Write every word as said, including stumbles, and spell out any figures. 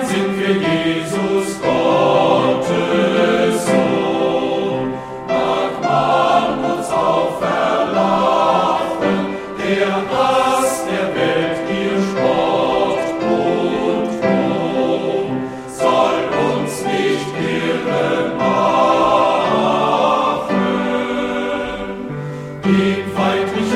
sind wir Jesus Gottes Sohn. Mag man uns auch verlachen, der Hass der Welt ihr Spott und Hohn soll uns nicht irre machen. Den feindlichen